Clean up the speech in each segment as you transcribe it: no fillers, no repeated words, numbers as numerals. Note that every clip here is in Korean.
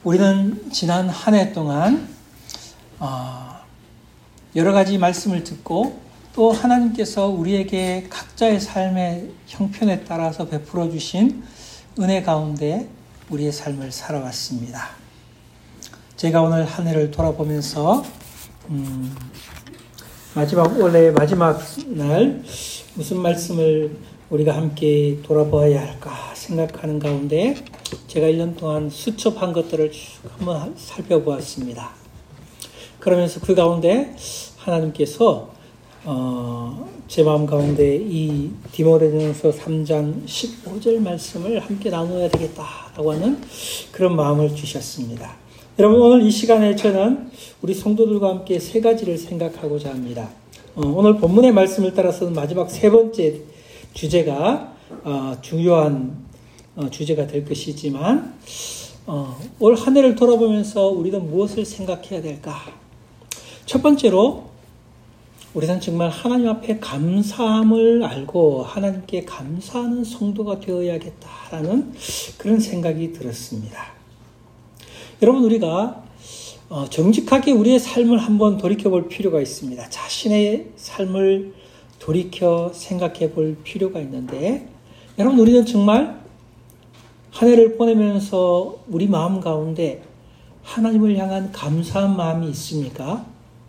우리는 지난 한 해 동안 여러 가지 말씀을 듣고 또 하나님께서 우리에게 각자의 삶의 형편에 따라서 베풀어 주신 은혜 가운데 우리의 삶을 살아왔습니다. 제가 오늘 한 해를 돌아보면서 올해 마지막 날 무슨 말씀을 우리가 함께 돌아보아야 할까 생각하는 가운데 제가 1년 동안 수첩한 것들을 쭉 한번 살펴보았습니다. 그러면서 그 가운데 하나님께서 제 마음 가운데 이 디모데전서 3장 15절 말씀을 함께 나누어야 되겠다라고 하는 그런 마음을 주셨습니다. 여러분, 오늘 이 시간에 저는 우리 성도들과 함께 세 가지를 생각하고자 합니다. 오늘 본문의 말씀을 따라서는 마지막 세 번째 주제가 중요한 주제가 될 것이지만 올 한 해를 돌아보면서 우리는 무엇을 생각해야 될까? 첫 번째로 우리는 정말 하나님 앞에 감사함을 알고 하나님께 감사하는 성도가 되어야겠다라는 그런 생각이 들었습니다. 여러분, 우리가 정직하게 우리의 삶을 한번 돌이켜 볼 필요가 있습니다. 자신의 삶을 돌이켜 생각해 볼 필요가 있는데, 여러분, 우리는 정말 한 해를 보내면서 우리 마음 가운데 하나님을 향한 감사한 마음이 있습니까?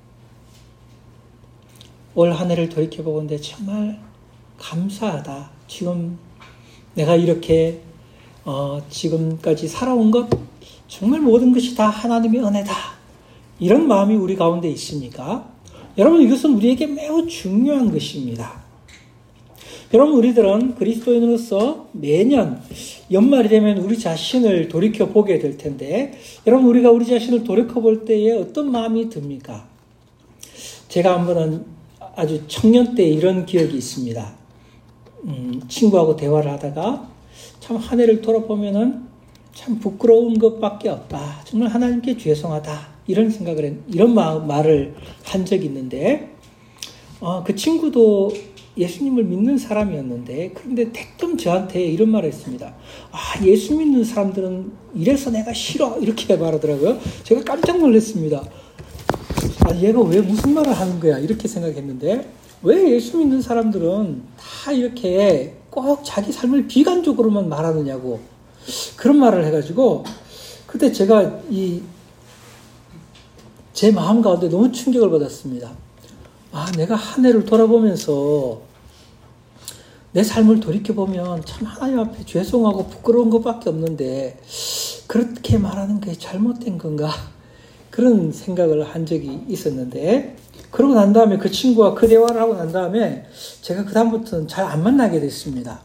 올 한 해를 돌이켜보건대 정말 감사하다. 지금 내가 이렇게 지금까지 살아온 것 정말 모든 것이 다 하나님의 은혜다. 이런 마음이 우리 가운데 있습니까? 여러분, 이것은 우리에게 매우 중요한 것입니다. 여러분, 우리들은 그리스도인으로서 매년 연말이 되면 우리 자신을 돌이켜보게 될 텐데, 여러분, 우리가 우리 자신을 돌이켜볼 때에 어떤 마음이 듭니까? 제가 한 번은 아주 청년 때 이런 기억이 있습니다. 친구하고 대화를 하다가 참 한 해를 돌아보면은 참 부끄러운 것밖에 없다. 정말 하나님께 죄송하다. 이런 말을 한 적이 있는데, 그 친구도 예수님을 믿는 사람이었는데, 그런데 대뜸 저한테 이런 말을 했습니다. 예수 믿는 사람들은 이래서 내가 싫어. 이렇게 말하더라고요. 제가 깜짝 놀랐습니다. 얘가 왜 무슨 말을 하는 거야? 이렇게 생각했는데, 왜 예수 믿는 사람들은 다 이렇게 꼭 자기 삶을 비관적으로만 말하느냐고 그런 말을 해가지고, 그때 제가 제 마음 가운데 너무 충격을 받았습니다. 내가 한 해를 돌아보면서 내 삶을 돌이켜보면 참 하나님 앞에 죄송하고 부끄러운 것밖에 없는데 그렇게 말하는 게 잘못된 건가? 그런 생각을 한 적이 있었는데, 그러고 난 다음에 그 친구와 그 대화를 하고 난 다음에 제가 그다음부터는 잘 안 만나게 됐습니다.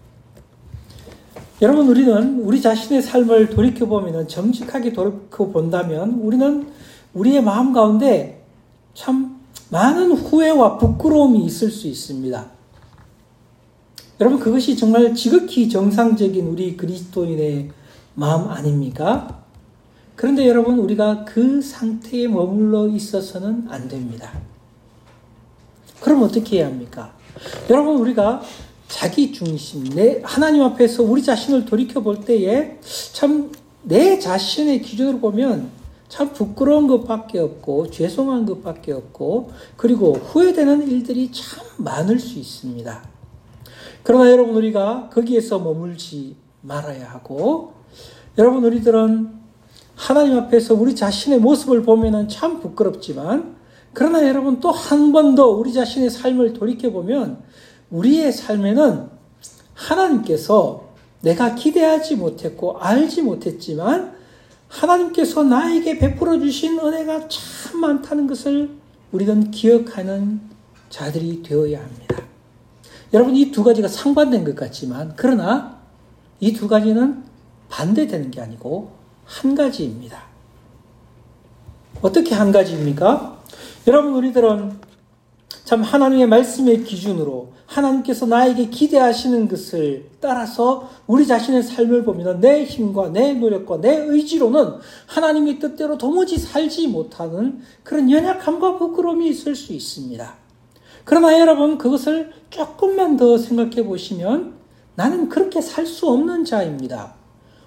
여러분, 우리는 우리 자신의 삶을 돌이켜보면, 정직하게 돌이켜본다면 우리는 우리의 마음 가운데 참 많은 후회와 부끄러움이 있을 수 있습니다. 여러분, 그것이 정말 지극히 정상적인 우리 그리스도인의 마음 아닙니까? 그런데 여러분, 우리가 그 상태에 머물러 있어서는 안 됩니다. 그럼 어떻게 해야 합니까? 여러분, 우리가 자기 중심, 하나님 앞에서 우리 자신을 돌이켜볼 때에 참 내 자신의 기준으로 보면 참 부끄러운 것밖에 없고 죄송한 것밖에 없고, 그리고 후회되는 일들이 참 많을 수 있습니다. 그러나 여러분, 우리가 거기에서 머물지 말아야 하고, 여러분, 우리들은 하나님 앞에서 우리 자신의 모습을 보면은 참 부끄럽지만, 그러나 여러분, 또 한 번 더 우리 자신의 삶을 돌이켜보면 우리의 삶에는 하나님께서 내가 기대하지 못했고 알지 못했지만 하나님께서 나에게 베풀어 주신 은혜가 참 많다는 것을 우리는 기억하는 자들이 되어야 합니다. 여러분, 이 두 가지가 상반된 것 같지만, 그러나 이 두 가지는 반대되는 게 아니고 한 가지입니다. 어떻게 한 가지입니까? 여러분, 우리들은 참 하나님의 말씀의 기준으로 하나님께서 나에게 기대하시는 것을 따라서 우리 자신의 삶을 보면 내 힘과 내 노력과 내 의지로는 하나님의 뜻대로 도무지 살지 못하는 그런 연약함과 부끄러움이 있을 수 있습니다. 그러나 여러분, 그것을 조금만 더 생각해 보시면 나는 그렇게 살 수 없는 자입니다.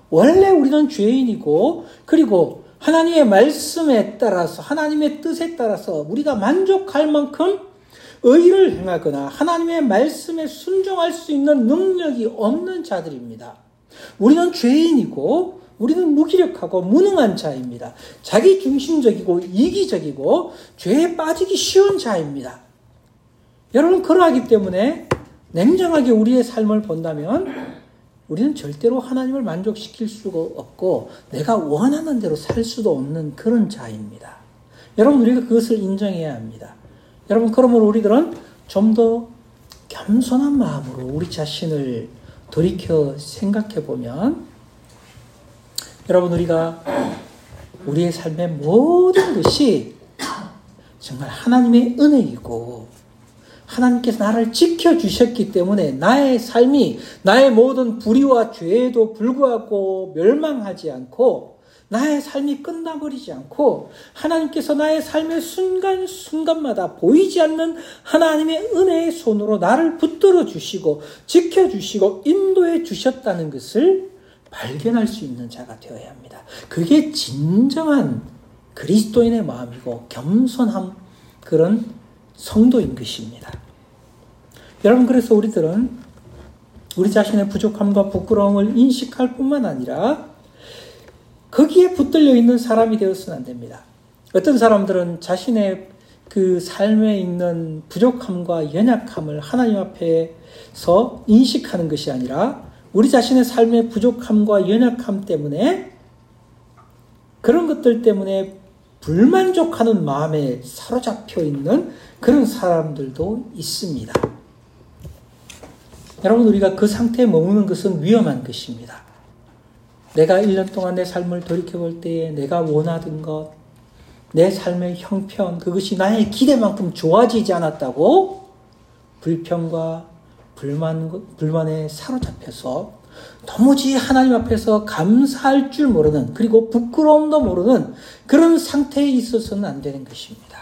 원래 우리는 죄인이고, 그리고 하나님의 말씀에 따라서, 하나님의 뜻에 따라서 우리가 만족할 만큼 의를 행하거나 하나님의 말씀에 순종할 수 있는 능력이 없는 자들입니다. 우리는 죄인이고, 우리는 무기력하고 무능한 자입니다. 자기중심적이고 이기적이고 죄에 빠지기 쉬운 자입니다. 여러분, 그러하기 때문에 냉정하게 우리의 삶을 본다면 우리는 절대로 하나님을 만족시킬 수가 없고 내가 원하는 대로 살 수도 없는 그런 자입니다. 여러분, 우리가 그것을 인정해야 합니다. 여러분, 그러므로 우리들은 좀 더 겸손한 마음으로 우리 자신을 돌이켜 생각해 보면, 여러분, 우리가 우리의 삶의 모든 것이 정말 하나님의 은혜이고 하나님께서 나를 지켜주셨기 때문에 나의 삶이 나의 모든 불의와 죄에도 불구하고 멸망하지 않고 나의 삶이 끝나버리지 않고 하나님께서 나의 삶의 순간순간마다 보이지 않는 하나님의 은혜의 손으로 나를 붙들어 주시고 지켜주시고 인도해 주셨다는 것을 발견할 수 있는 자가 되어야 합니다. 그게 진정한 그리스도인의 마음이고 겸손한 그런 성도인 것입니다. 여러분, 그래서 우리들은 우리 자신의 부족함과 부끄러움을 인식할 뿐만 아니라 거기에 붙들려 있는 사람이 되어서는 안 됩니다. 어떤 사람들은 자신의 그 삶에 있는 부족함과 연약함을 하나님 앞에서 인식하는 것이 아니라 우리 자신의 삶의 부족함과 연약함 때문에 그런 것들 때문에 불만족하는 마음에 사로잡혀 있는 그런 사람들도 있습니다. 여러분, 우리가 그 상태에 머무는 것은 위험한 것입니다. 내가 1년 동안 내 삶을 돌이켜볼 때에 내가 원하던 것, 내 삶의 형편, 그것이 나의 기대만큼 좋아지지 않았다고 불평과 불만에 사로잡혀서 도무지 하나님 앞에서 감사할 줄 모르는, 그리고 부끄러움도 모르는 그런 상태에 있어서는 안 되는 것입니다.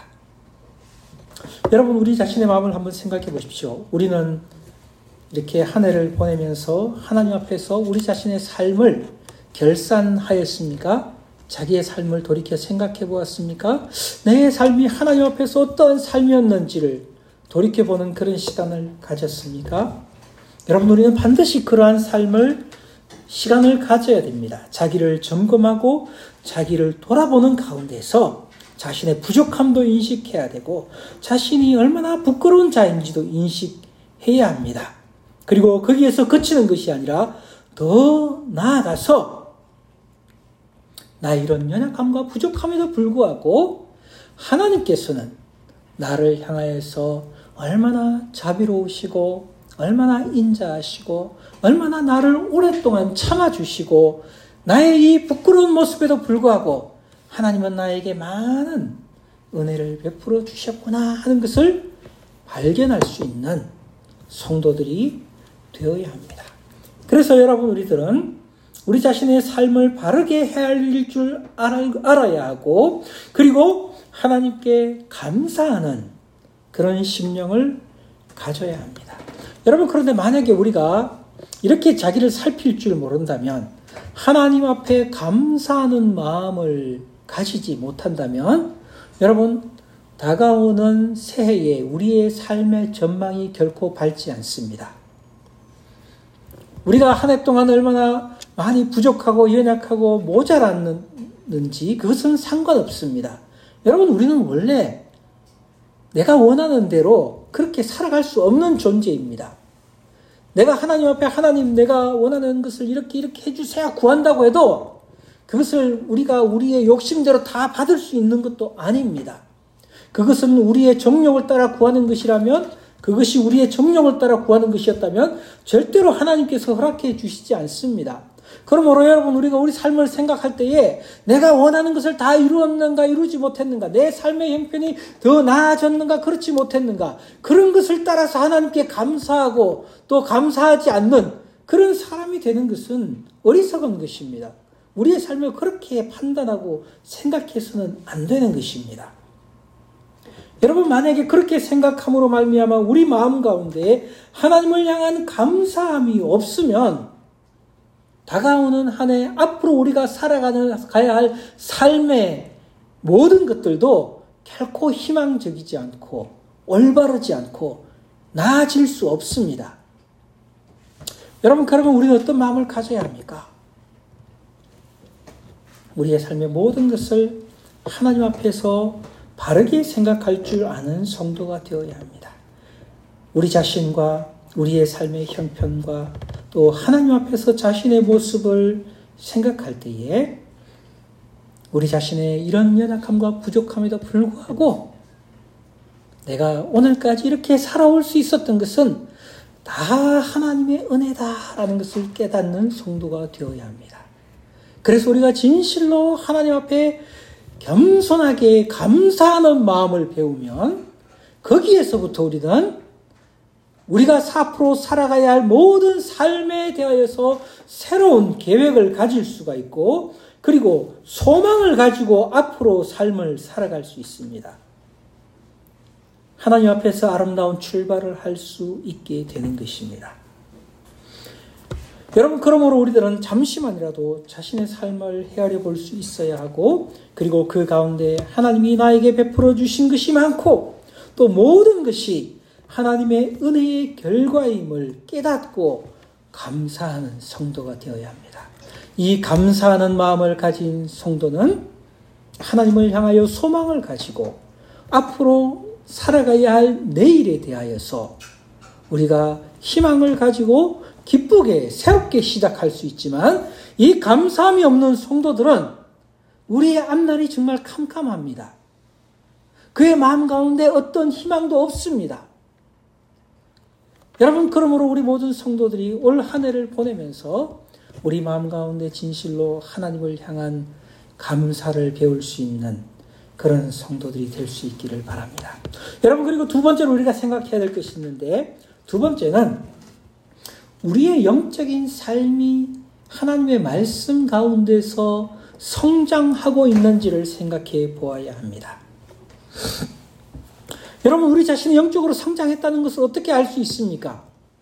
여러분, 우리 자신의 마음을 한번 생각해 보십시오. 우리는 이렇게 한 해를 보내면서 하나님 앞에서 우리 자신의 삶을 결산하였습니까? 자기의 삶을 돌이켜 생각해 보았습니까? 내 삶이 하나님 앞에서 어떠한 삶이었는지를 돌이켜보는 그런 시간을 가졌습니까? 여러분, 우리는 반드시 그러한 시간을 가져야 됩니다. 자기를 점검하고 자기를 돌아보는 가운데서 자신의 부족함도 인식해야 되고 자신이 얼마나 부끄러운 자인지도 인식해야 합니다. 그리고 거기에서 그치는 것이 아니라 더 나아가서 나 이런 연약함과 부족함에도 불구하고 하나님께서는 나를 향하여서 얼마나 자비로우시고 얼마나 인자하시고 얼마나 나를 오랫동안 참아주시고 나의 이 부끄러운 모습에도 불구하고 하나님은 나에게 많은 은혜를 베풀어 주셨구나 하는 것을 발견할 수 있는 성도들이 되어야 합니다. 그래서 여러분, 우리들은 우리 자신의 삶을 바르게 헤아릴 줄 알아야 하고, 그리고 하나님께 감사하는 그런 심령을 가져야 합니다. 여러분, 그런데 만약에 우리가 이렇게 자기를 살필 줄 모른다면, 하나님 앞에 감사하는 마음을 가지지 못한다면, 여러분, 다가오는 새해에 우리의 삶의 전망이 결코 밝지 않습니다. 우리가 한 해 동안 얼마나 많이 부족하고 연약하고 모자랐는지 그것은 상관없습니다. 여러분, 우리는 원래 내가 원하는 대로 그렇게 살아갈 수 없는 존재입니다. 내가 하나님 앞에 하나님, 내가 원하는 것을 이렇게 해주세요 구한다고 해도 그것을 우리가 우리의 욕심대로 다 받을 수 있는 것도 아닙니다. 그것은 우리의 정욕을 따라 구하는 것이라면, 그것이 우리의 정욕을 따라 구하는 것이었다면 절대로 하나님께서 허락해 주시지 않습니다. 그러므로 여러분, 우리가 우리 삶을 생각할 때에 내가 원하는 것을 다 이루었는가 이루지 못했는가, 내 삶의 형편이 더 나아졌는가 그렇지 못했는가, 그런 것을 따라서 하나님께 감사하고 또 감사하지 않는 그런 사람이 되는 것은 어리석은 것입니다. 우리의 삶을 그렇게 판단하고 생각해서는 안 되는 것입니다. 여러분, 만약에 그렇게 생각함으로 말미암아 우리 마음 가운데 하나님을 향한 감사함이 없으면 다가오는 한 해 앞으로 우리가 가야 할 삶의 모든 것들도 결코 희망적이지 않고 올바르지 않고 나아질 수 없습니다. 여러분, 그러면 우리는 어떤 마음을 가져야 합니까? 우리의 삶의 모든 것을 하나님 앞에서 바르게 생각할 줄 아는 성도가 되어야 합니다. 우리 자신과 우리의 삶의 형편과 또 하나님 앞에서 자신의 모습을 생각할 때에 우리 자신의 이런 연약함과 부족함에도 불구하고 내가 오늘까지 이렇게 살아올 수 있었던 것은 다 하나님의 은혜다라는 것을 깨닫는 성도가 되어야 합니다. 그래서 우리가 진실로 하나님 앞에 겸손하게 감사하는 마음을 배우면 거기에서부터 우리는 우리가 앞으로 살아가야 할 모든 삶에 대하여서 새로운 계획을 가질 수가 있고 그리고 소망을 가지고 앞으로 삶을 살아갈 수 있습니다. 하나님 앞에서 아름다운 출발을 할 수 있게 되는 것입니다. 여러분, 그러므로 우리들은 잠시만이라도 자신의 삶을 헤아려 볼 수 있어야 하고 그리고 그 가운데 하나님이 나에게 베풀어 주신 것이 많고 또 모든 것이 하나님의 은혜의 결과임을 깨닫고 감사하는 성도가 되어야 합니다. 이 감사하는 마음을 가진 성도는 하나님을 향하여 소망을 가지고 앞으로 살아가야 할 내일에 대하여서 우리가 희망을 가지고 기쁘게 새롭게 시작할 수 있지만 이 감사함이 없는 성도들은 우리의 앞날이 정말 캄캄합니다. 그의 마음 가운데 어떤 희망도 없습니다. 여러분, 그러므로 우리 모든 성도들이 올 한 해를 보내면서 우리 마음 가운데 진실로 하나님을 향한 감사를 배울 수 있는 그런 성도들이 될 수 있기를 바랍니다. 여러분, 그리고 두 번째로 우리가 생각해야 될 것이 있는데 두 번째는 우리의 영적인 삶이 하나님의 말씀 가운데서 성장하고 있는지를 생각해 보아야 합니다. 여러분, 우리 자신이 영적으로 성장했다는 것을 어떻게 알 수 있습니까?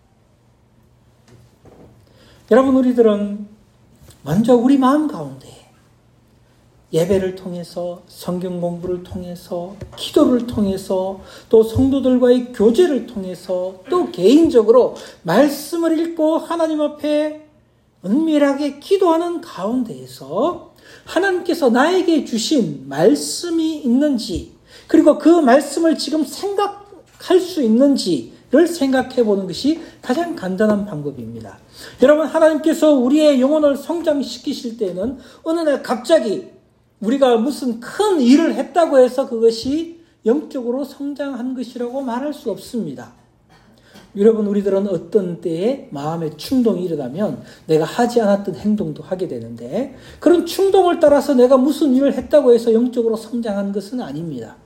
여러분, 우리들은 먼저 우리 마음 가운데 예배를 통해서 성경 공부를 통해서 기도를 통해서 또 성도들과의 교제를 통해서 또 개인적으로 말씀을 읽고 하나님 앞에 은밀하게 기도하는 가운데에서 하나님께서 나에게 주신 말씀이 있는지 그리고 그 말씀을 지금 생각할 수 있는지를 생각해 보는 것이 가장 간단한 방법입니다. 여러분, 하나님께서 우리의 영혼을 성장시키실 때는 어느 날 갑자기 우리가 무슨 큰 일을 했다고 해서 그것이 영적으로 성장한 것이라고 말할 수 없습니다. 여러분, 우리들은 어떤 때에 마음의 충동이 일어나면 내가 하지 않았던 행동도 하게 되는데 그런 충동을 따라서 내가 무슨 일을 했다고 해서 영적으로 성장한 것은 아닙니다.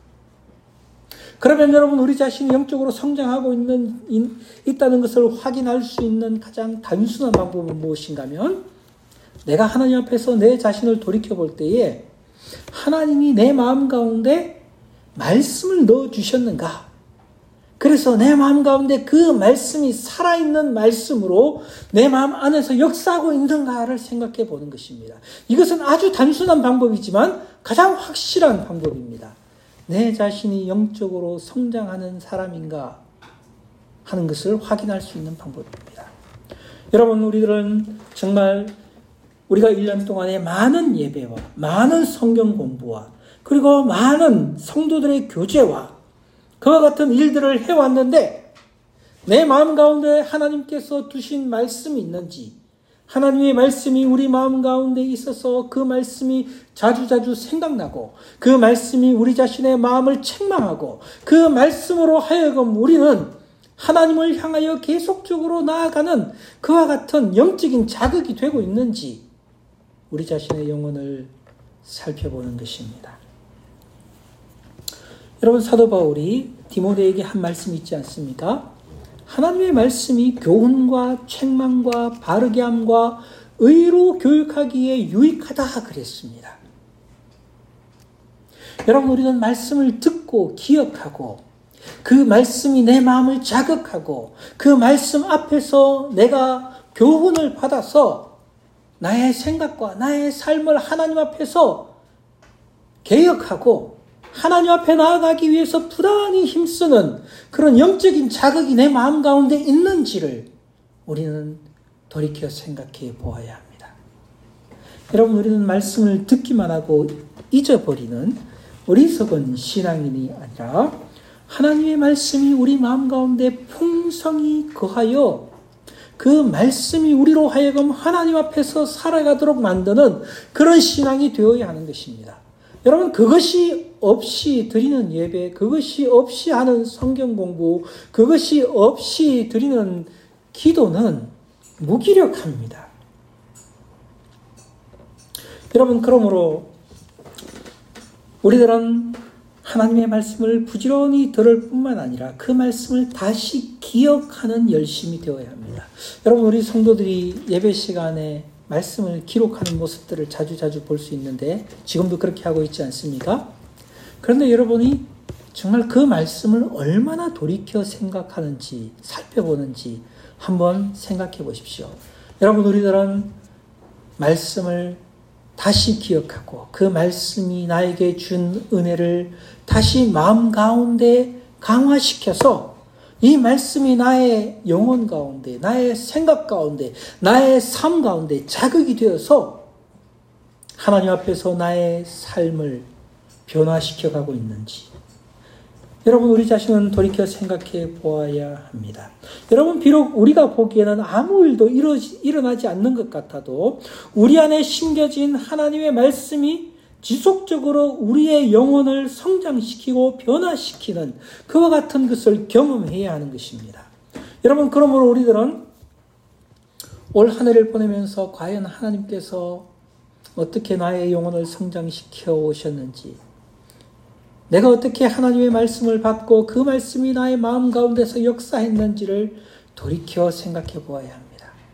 그러면 여러분, 우리 자신이 영적으로 성장하고 있다는 것을 확인할 수 있는 가장 단순한 방법은 무엇인가 하면 내가 하나님 앞에서 내 자신을 돌이켜볼 때에 하나님이 내 마음 가운데 말씀을 넣어주셨는가? 그래서 내 마음 가운데 그 말씀이 살아있는 말씀으로 내 마음 안에서 역사하고 있는가를 생각해 보는 것입니다. 이것은 아주 단순한 방법이지만 가장 확실한 방법입니다. 내 자신이 영적으로 성장하는 사람인가 하는 것을 확인할 수 있는 방법입니다. 여러분, 우리들은 정말 우리가 1년 동안에 많은 예배와 많은 성경 공부와 그리고 많은 성도들의 교제와 그와 같은 일들을 해왔는데 내 마음 가운데 하나님께서 두신 말씀이 있는지 하나님의 말씀이 우리 마음 가운데 있어서 그 말씀이 자주자주 생각나고 그 말씀이 우리 자신의 마음을 책망하고 그 말씀으로 하여금 우리는 하나님을 향하여 계속적으로 나아가는 그와 같은 영적인 자극이 되고 있는지 우리 자신의 영혼을 살펴보는 것입니다. 여러분, 사도 바울이 디모데에게 한 말씀이 있지 않습니까? 하나님의 말씀이 교훈과 책망과 바르게 함과 의로 교육하기에 유익하다 그랬습니다. 여러분, 우리는 말씀을 듣고 기억하고 그 말씀이 내 마음을 자극하고 그 말씀 앞에서 내가 교훈을 받아서 나의 생각과 나의 삶을 하나님 앞에서 개혁하고 하나님 앞에 나아가기 위해서 부단히 힘쓰는 그런 영적인 자극이 내 마음 가운데 있는지를 우리는 돌이켜 생각해 보아야 합니다. 여러분, 우리는 말씀을 듣기만 하고 잊어버리는 어리석은 신앙인이 아니라 하나님의 말씀이 우리 마음 가운데 풍성히 거하여 그 말씀이 우리로 하여금 하나님 앞에서 살아가도록 만드는 그런 신앙이 되어야 하는 것입니다. 여러분, 그것이 없이 드리는 예배, 그것이 없이 하는 성경 공부, 그것이 없이 드리는 기도는 무기력합니다. 여러분, 그러므로 우리들은 하나님의 말씀을 부지런히 들을 뿐만 아니라 그 말씀을 다시 기억하는 열심이 되어야 합니다. 여러분, 우리 성도들이 예배 시간에 말씀을 기록하는 모습들을 자주 볼 수 있는데 지금도 그렇게 하고 있지 않습니까? 그런데 여러분이 정말 그 말씀을 얼마나 돌이켜 생각하는지 살펴보는지 한번 생각해 보십시오. 여러분, 우리들은 말씀을 다시 기억하고 그 말씀이 나에게 준 은혜를 다시 마음 가운데 강화시켜서 이 말씀이 나의 영혼 가운데, 나의 생각 가운데, 나의 삶 가운데 자극이 되어서 하나님 앞에서 나의 삶을 변화시켜 가고 있는지 여러분, 우리 자신은 돌이켜 생각해 보아야 합니다. 여러분, 비록 우리가 보기에는 아무 일도 일어나지 않는 것 같아도 우리 안에 심겨진 하나님의 말씀이 지속적으로 우리의 영혼을 성장시키고 변화시키는 그와 같은 것을 경험해야 하는 것입니다. 여러분, 그러므로 우리들은 올 한 해를 보내면서 과연 하나님께서 어떻게 나의 영혼을 성장시켜 오셨는지, 내가 어떻게 하나님의 말씀을 받고 그 말씀이 나의 마음 가운데서 역사했는지를 돌이켜 생각해 보아야 합니다.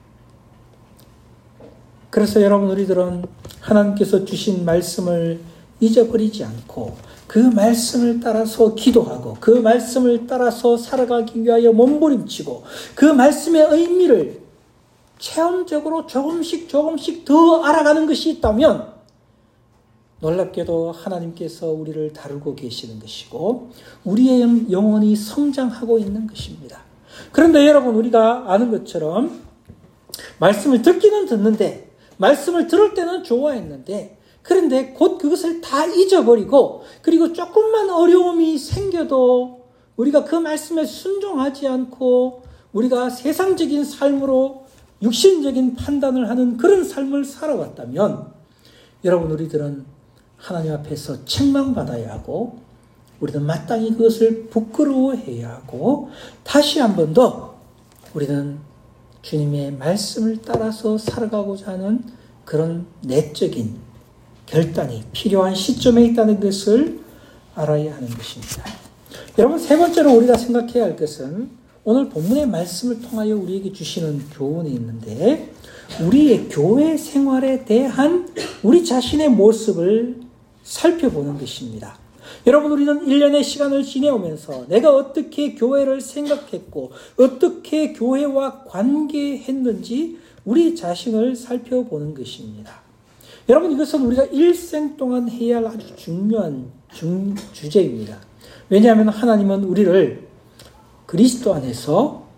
그래서 여러분, 우리들은 하나님께서 주신 말씀을 잊어버리지 않고 그 말씀을 따라서 기도하고 그 말씀을 따라서 살아가기 위하여 몸부림치고 그 말씀의 의미를 체험적으로 조금씩 더 알아가는 것이 있다면 놀랍게도 하나님께서 우리를 다루고 계시는 것이고 우리의 영혼이 성장하고 있는 것입니다. 그런데 여러분, 우리가 아는 것처럼 말씀을 듣기는 듣는데 말씀을 들을 때는 좋아했는데 그런데 곧 그것을 다 잊어버리고 그리고 조금만 어려움이 생겨도 우리가 그 말씀에 순종하지 않고 우리가 세상적인 삶으로 육신적인 판단을 하는 그런 삶을 살아왔다면 여러분, 우리들은 하나님 앞에서 책망받아야 하고 우리는 마땅히 그것을 부끄러워해야 하고 다시 한 번 더 우리는 주님의 말씀을 따라서 살아가고자 하는 그런 내적인 결단이 필요한 시점에 있다는 것을 알아야 하는 것입니다. 여러분, 세 번째로 우리가 생각해야 할 것은 오늘 본문의 말씀을 통하여 우리에게 주시는 교훈이 있는데 우리의 교회 생활에 대한 우리 자신의 모습을 살펴보는 것입니다. 여러분, 우리는 1년의 시간을 지내오면서 내가 어떻게 교회를 생각했고 어떻게 교회와 관계했는지 우리 자신을 살펴보는 것입니다. 여러분, 이것은 우리가 일생 동안 해야 할 아주 중요한 주제입니다. 왜냐하면 하나님은 우리를 그리스도 안에서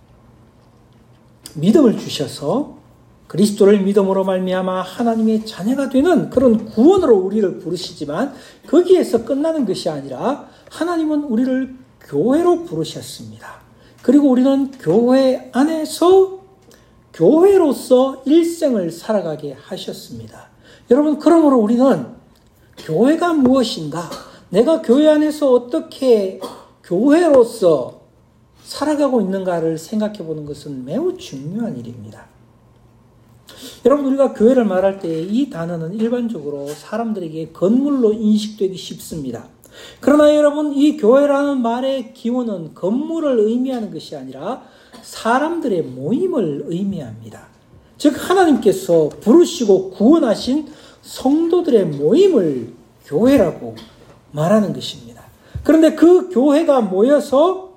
믿음을 주셔서 그리스도를 믿음으로 말미암아 하나님의 자녀가 되는 그런 구원으로 우리를 부르시지만 거기에서 끝나는 것이 아니라 하나님은 우리를 교회로 부르셨습니다. 그리고 우리는 교회 안에서 교회로서 일생을 살아가게 하셨습니다. 여러분, 그러므로 우리는 교회가 무엇인가, 내가 교회 안에서 어떻게 교회로서 살아가고 있는가를 생각해 보는 것은 매우 중요한 일입니다. 여러분, 우리가 교회를 말할 때 이 단어는 일반적으로 사람들에게 건물로 인식되기 쉽습니다. 그러나 여러분, 이 교회라는 말의 기원은 건물을 의미하는 것이 아니라 사람들의 모임을 의미합니다. 즉, 하나님께서 부르시고 구원하신 성도들의 모임을 교회라고 말하는 것입니다. 그런데 그 교회가 모여서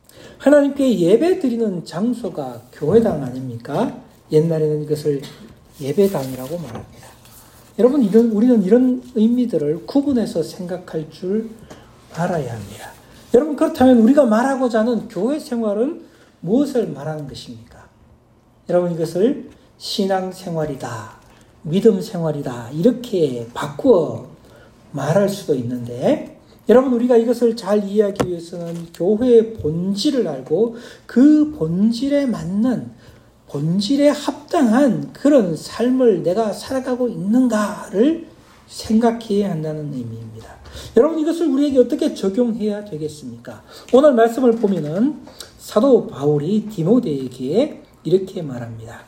하나님께 예배 드리는 장소가 교회당 아닙니까? 옛날에는 이것을 예배당이라고 말합니다. 여러분, 우리는 이런 의미들을 구분해서 생각할 줄 알아야 합니다. 여러분, 그렇다면 우리가 말하고자 하는 교회 생활은 무엇을 말하는 것입니까? 여러분, 이것을 신앙생활이다, 믿음 생활이다, 이렇게 바꾸어 말할 수도 있는데, 여러분, 우리가 이것을 잘 이해하기 위해서는 교회의 본질을 알고 그 본질에 맞는, 본질에 합당한 그런 삶을 내가 살아가고 있는가를 생각해야 한다는 의미입니다. 여러분, 이것을 우리에게 어떻게 적용해야 되겠습니까? 오늘 말씀을 보면은 사도 바울이 디모데에게 이렇게 말합니다.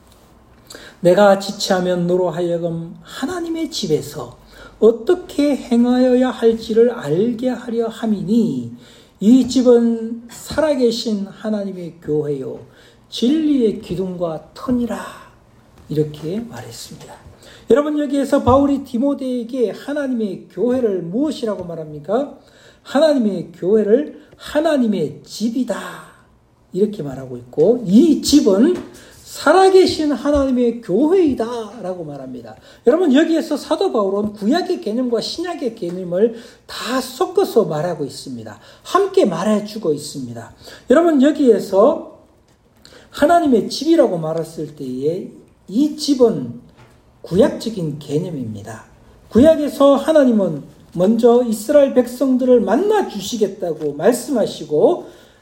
내가 지체하면 너로 하여금 하나님의 집에서 어떻게 행하여야 할지를 알게 하려 함이니 이 집은 살아계신 하나님의 교회요 진리의 기둥과 터니라, 이렇게 말했습니다. 여러분, 여기에서 바울이 디모데에게 하나님의 교회를 무엇이라고 말합니까? 하나님의 교회를 하나님의 집이다, 이렇게 말하고 있고, 이 집은 살아계신 하나님의 교회이다 라고 말합니다. 여러분, 여기에서 사도 바울은 구약의 개념과 신약의 개념을 다 섞어서 말하고 있습니다. 함께 말해주고 있습니다. 여러분, 여기에서 하나님의 집이라고 말했을 때에 이 집은 구약적인 개념입니다. 구약에서 하나님은 먼저 이스라엘 백성들을 만나 주시겠다고 말씀하시고,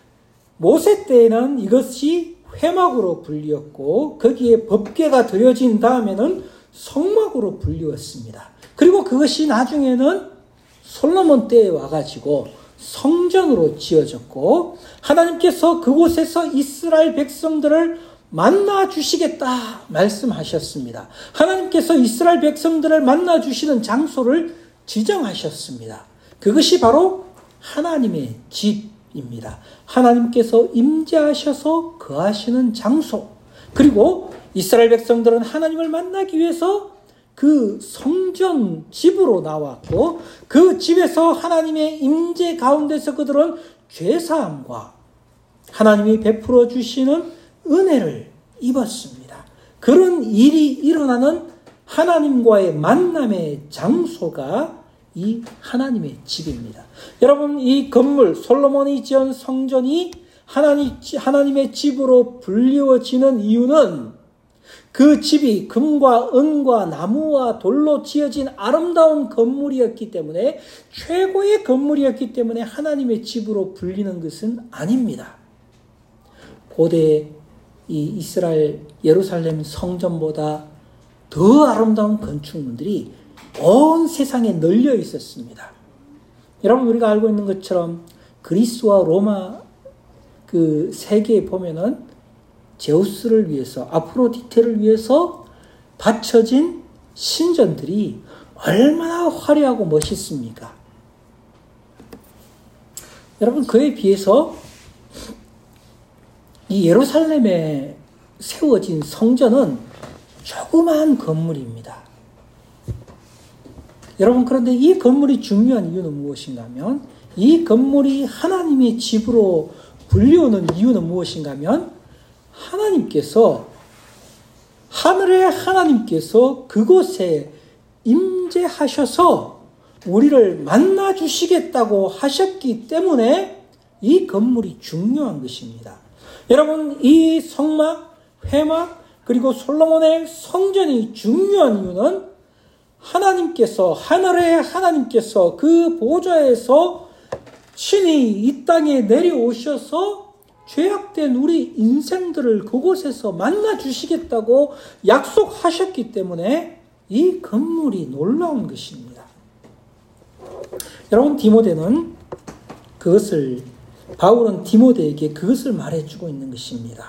모세 때에는 이것이 회막으로 불리었고, 거기에 법궤가 드려진 다음에는 성막으로 불리웠습니다. 그리고 그것이 나중에는 솔로몬 때에 와가지고 성전으로 지어졌고, 하나님께서 그곳에서 이스라엘 백성들을 만나 주시겠다 말씀하셨습니다. 하나님께서 이스라엘 백성들을 만나 주시는 장소를 지정하셨습니다. 그것이 바로 하나님의 집입니다. 하나님께서 임재하셔서 거하시는 장소, 그리고 이스라엘 백성들은 하나님을 만나기 위해서 그 성전 집으로 나왔고, 그 집에서 하나님의 임재 가운데서 그들은 죄사함과 하나님이 베풀어 주시는 은혜를 입었습니다. 그런 일이 일어나는 하나님과의 만남의 장소가 이 하나님의 집입니다. 여러분, 이 건물, 솔로몬이 지은 성전이 하나님의 집으로 불리워지는 이유는 그 집이 금과 은과 나무와 돌로 지어진 아름다운 건물이었기 때문에, 최고의 건물이었기 때문에 하나님의 집으로 불리는 것은 아닙니다. 고대 이 이스라엘 예루살렘 성전보다 더 아름다운 건축물들이 온 세상에 널려 있었습니다. 여러분, 우리가 알고 있는 것처럼 그리스와 로마 그 세계에 보면은 제우스를 위해서, 아프로디테를 위해서 바쳐진 신전들이 얼마나 화려하고 멋있습니까? 여러분, 그에 비해서 이 예루살렘에 세워진 성전은 조그마한 건물입니다. 여러분, 그런데 이 건물이 중요한 이유는 무엇인가 하면, 이 건물이 하나님의 집으로 불려오는 이유는 무엇인가 하면, 하나님께서, 하늘의 하나님께서 그곳에 임재하셔서 우리를 만나 주시겠다고 하셨기 때문에 이 건물이 중요한 것입니다. 여러분, 이 성막, 회막, 그리고 솔로몬의 성전이 중요한 이유는 하나님께서, 하늘의 하나님께서 그 보좌에서 친히 이 땅에 내려오셔서 죄악된 우리 인생들을 그곳에서 만나 주시겠다고 약속하셨기 때문에 이 건물이 놀라운 것입니다. 여러분, 바울은 디모데에게 그것을 말해주고 있는 것입니다.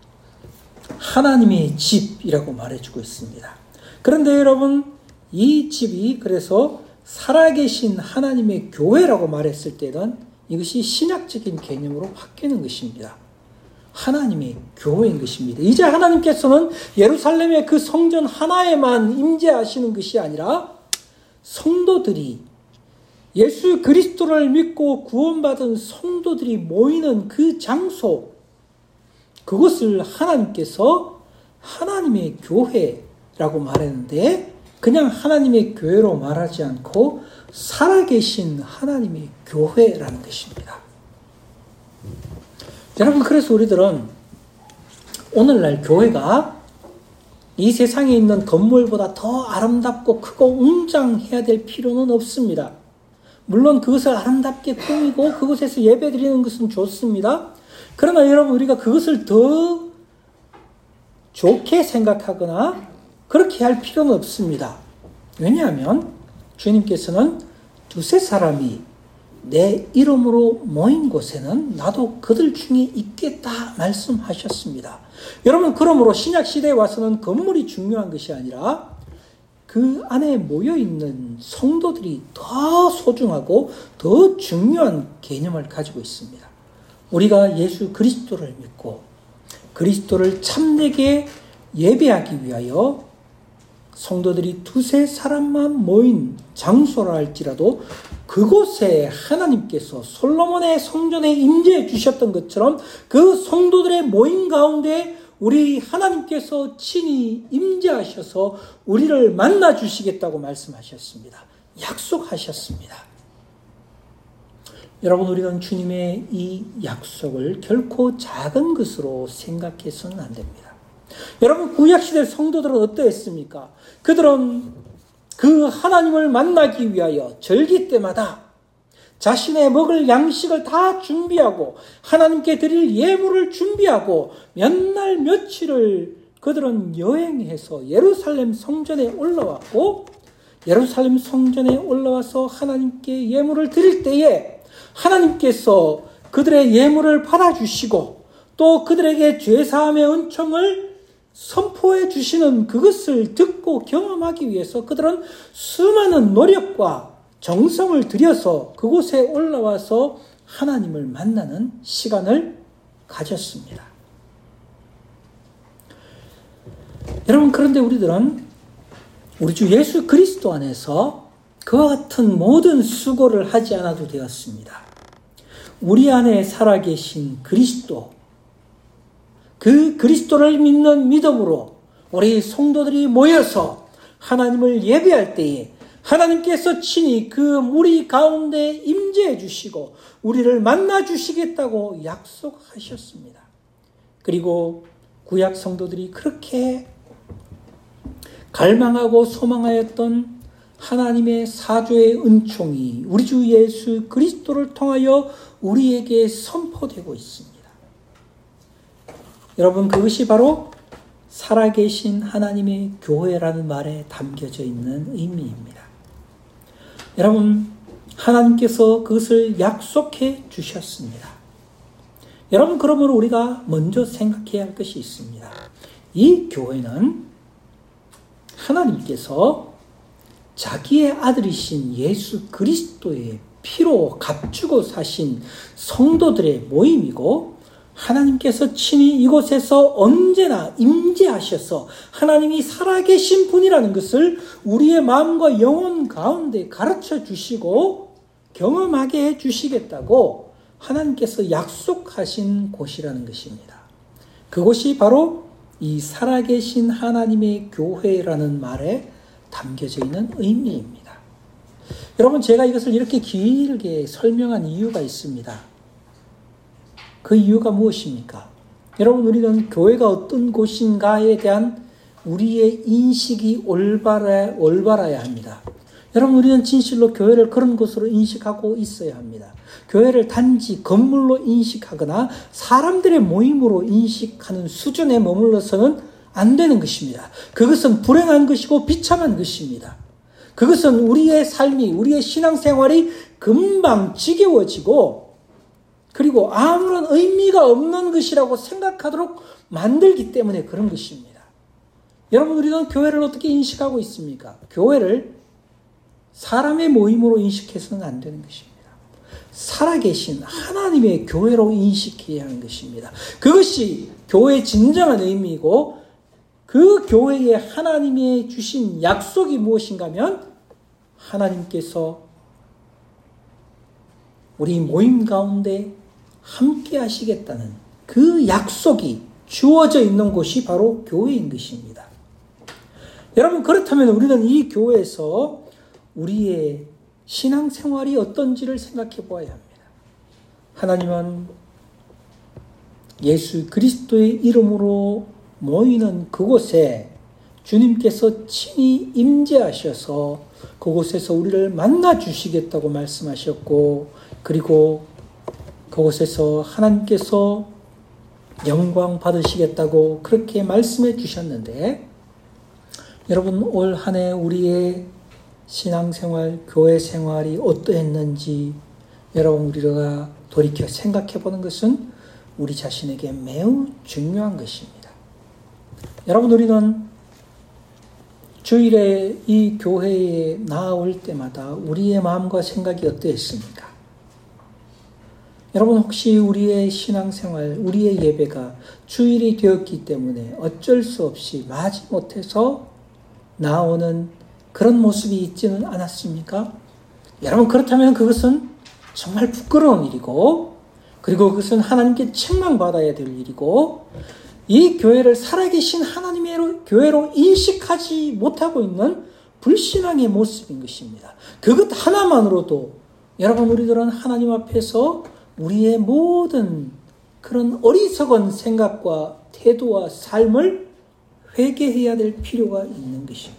하나님의 집이라고 말해주고 있습니다. 그런데 여러분, 이 집이 그래서 살아계신 하나님의 교회라고 말했을 때는 이것이 신학적인 개념으로 바뀌는 것입니다. 하나님의 교회인 것입니다. 이제 하나님께서는 예루살렘의 그 성전 하나에만 임재하시는 것이 아니라 성도들이, 예수 그리스도를 믿고 구원받은 성도들이 모이는 그 장소, 그것을 하나님께서 하나님의 교회, 교회라고 말했는데 그냥 하나님의 교회로 말하지 않고 살아계신 하나님의 교회라는 것입니다. 여러분, 그래서 우리들은 오늘날 교회가 이 세상에 있는 건물보다 더 아름답고 크고 웅장해야 될 필요는 없습니다. 물론 그것을 아름답게 꾸미고 그곳에서 예배드리는 것은 좋습니다. 그러나 여러분, 우리가 그것을 더 좋게 생각하거나 그렇게 할 필요는 없습니다. 왜냐하면 주님께서는 두세 사람이 내 이름으로 모인 곳에는 나도 그들 중에 있겠다 말씀하셨습니다. 여러분, 그러므로 신약시대에 와서는 건물이 중요한 것이 아니라 그 안에 모여있는 성도들이 더 소중하고 더 중요한 개념을 가지고 있습니다. 우리가 예수 그리스도를 믿고 그리스도를 참되게 예배하기 위하여 성도들이 두세 사람만 모인 장소라 할지라도 그곳에 하나님께서 솔로몬의 성전에 임재해 주셨던 것처럼 그 성도들의 모임 가운데 우리 하나님께서 친히 임재하셔서 우리를 만나 주시겠다고 말씀하셨습니다. 약속하셨습니다. 여러분, 우리는 주님의 이 약속을 결코 작은 것으로 생각해서는 안 됩니다. 여러분, 구약시대 성도들은 어떠했습니까? 그들은 그 하나님을 만나기 위하여 절기 때마다 자신의 먹을 양식을 다 준비하고 하나님께 드릴 예물을 준비하고 몇 날 며칠을 그들은 여행해서 예루살렘 성전에 올라왔고, 예루살렘 성전에 올라와서 하나님께 예물을 드릴 때에 하나님께서 그들의 예물을 받아주시고 또 그들에게 죄사함의 은총을 선포해 주시는 그것을 듣고 경험하기 위해서 그들은 수많은 노력과 정성을 들여서 그곳에 올라와서 하나님을 만나는 시간을 가졌습니다. 여러분, 그런데 우리들은 우리 주 예수 그리스도 안에서 그와 같은 모든 수고를 하지 않아도 되었습니다. 우리 안에 살아계신 그리스도, 그 그리스도를 믿는 믿음으로 우리 성도들이 모여서 하나님을 예배할 때에 하나님께서 친히 그 무리 가운데 임재해 주시고 우리를 만나 주시겠다고 약속하셨습니다. 그리고 구약 성도들이 그렇게 갈망하고 소망하였던 하나님의 사조의 은총이 우리 주 예수 그리스도를 통하여 우리에게 선포되고 있습니다. 여러분, 그것이 바로 살아계신 하나님의 교회라는 말에 담겨져 있는 의미입니다. 여러분, 하나님께서 그것을 약속해 주셨습니다. 여러분, 그러므로 우리가 먼저 생각해야 할 것이 있습니다. 이 교회는 하나님께서 자기의 아들이신 예수 그리스도의 피로 값주고 사신 성도들의 모임이고, 하나님께서 친히 이곳에서 언제나 임재하셔서 하나님이 살아계신 분이라는 것을 우리의 마음과 영혼 가운데 가르쳐 주시고 경험하게 해 주시겠다고 하나님께서 약속하신 곳이라는 것입니다. 그곳이 바로 이 살아계신 하나님의 교회라는 말에 담겨져 있는 의미입니다. 여러분, 제가 이것을 이렇게 길게 설명한 이유가 있습니다. 그 이유가 무엇입니까? 여러분, 우리는 교회가 어떤 곳인가에 대한 우리의 인식이 올바라야 합니다. 여러분, 우리는 진실로 교회를 그런 곳으로 인식하고 있어야 합니다. 교회를 단지 건물로 인식하거나 사람들의 모임으로 인식하는 수준에 머물러서는 안 되는 것입니다. 그것은 불행한 것이고 비참한 것입니다. 그것은 우리의 삶이, 우리의 신앙생활이 금방 지겨워지고 그리고 아무런 의미가 없는 것이라고 생각하도록 만들기 때문에 그런 것입니다. 여러분, 우리는 교회를 어떻게 인식하고 있습니까? 교회를 사람의 모임으로 인식해서는 안 되는 것입니다. 살아계신 하나님의 교회로 인식해야 하는 것입니다. 그것이 교회의 진정한 의미이고, 그 교회에 하나님이 주신 약속이 무엇인가 하면 하나님께서 우리 모임 가운데 함께 하시겠다는 그 약속이 주어져 있는 곳이 바로 교회인 것입니다. 여러분, 그렇다면 우리는 이 교회에서 우리의 신앙생활이 어떤지를 생각해 보아야 합니다. 하나님은 예수 그리스도의 이름으로 모이는 그곳에 주님께서 친히 임재하셔서 그곳에서 우리를 만나 주시겠다고 말씀하셨고, 그리고 그곳에서 하나님께서 영광 받으시겠다고 그렇게 말씀해 주셨는데, 여러분, 올 한 해 우리의 신앙생활, 교회 생활이 어떠했는지 여러분, 우리가 돌이켜 생각해 보는 것은 우리 자신에게 매우 중요한 것입니다. 여러분, 우리는 주일에 이 교회에 나아올 때마다 우리의 마음과 생각이 어떠했습니까? 여러분, 혹시 우리의 신앙생활, 우리의 예배가 주일이 되었기 때문에 어쩔 수 없이 마지못해서 나오는 그런 모습이 있지는 않았습니까? 여러분, 그렇다면 그것은 정말 부끄러운 일이고, 그리고 그것은 하나님께 책망받아야 될 일이고, 이 교회를 살아계신 하나님의 교회로 인식하지 못하고 있는 불신앙의 모습인 것입니다. 그것 하나만으로도 여러분, 우리들은 하나님 앞에서 우리의 모든 그런 어리석은 생각과 태도와 삶을 회개해야 될 필요가 있는 것입니다.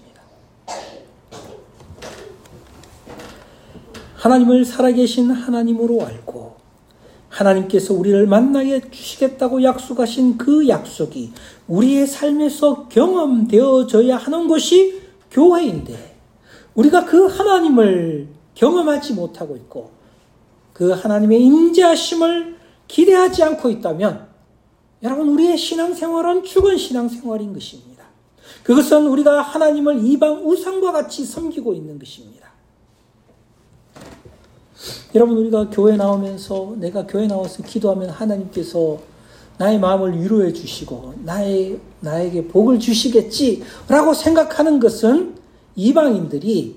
하나님을 살아계신 하나님으로 알고 하나님께서 우리를 만나게 주시겠다고 약속하신 그 약속이 우리의 삶에서 경험되어져야 하는 것이 교회인데, 우리가 그 하나님을 경험하지 못하고 있고 그 하나님의 임재하심을 기대하지 않고 있다면 여러분, 우리의 신앙생활은 죽은 신앙생활인 것입니다. 그것은 우리가 하나님을 이방 우상과 같이 섬기고 있는 것입니다. 여러분, 우리가 교회 나오면서, 내가 교회 나와서 기도하면 하나님께서 나의 마음을 위로해 주시고 나에게 복을 주시겠지라고 생각하는 것은 이방인들이